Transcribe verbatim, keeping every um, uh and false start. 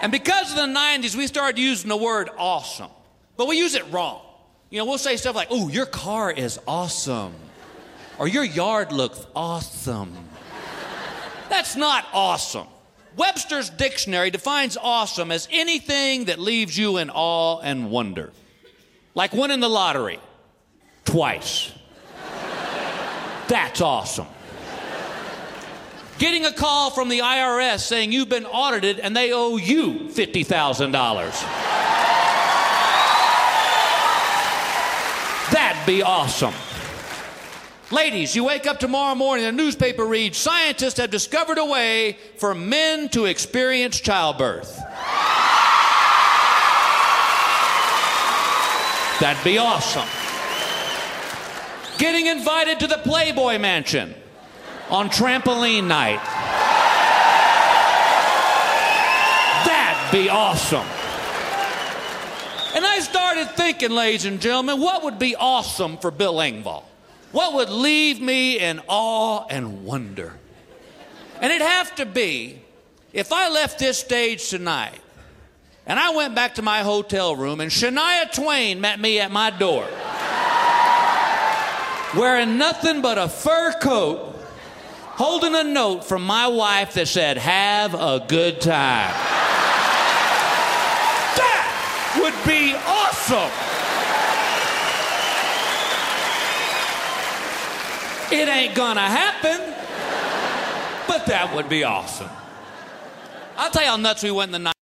And because of the nineties, we started using the word awesome. But we use it wrong. You know, we'll say stuff like, oh, your car is awesome. Or your yard looks awesome. That's not awesome. Webster's dictionary defines awesome as anything that leaves you in awe and wonder. Like winning the lottery. Twice. That's awesome. Getting a call from the I R S saying you've been audited and they owe you fifty thousand dollars. That'd be awesome. Ladies, you wake up tomorrow morning and the newspaper reads, scientists have discovered a way for men to experience childbirth. That'd be awesome. Getting invited to the Playboy Mansion on trampoline night. That'd be awesome. And I started thinking, ladies and gentlemen, what would be awesome for Bill Engvall? What would leave me in awe and wonder? And it'd have to be, if I left this stage tonight and I went back to my hotel room and Shania Twain met me at my door, wearing nothing but a fur coat, holding a note from my wife that said, have a good time. That would be awesome. It ain't gonna happen, but that would be awesome. I'll tell you how nuts we went in the night.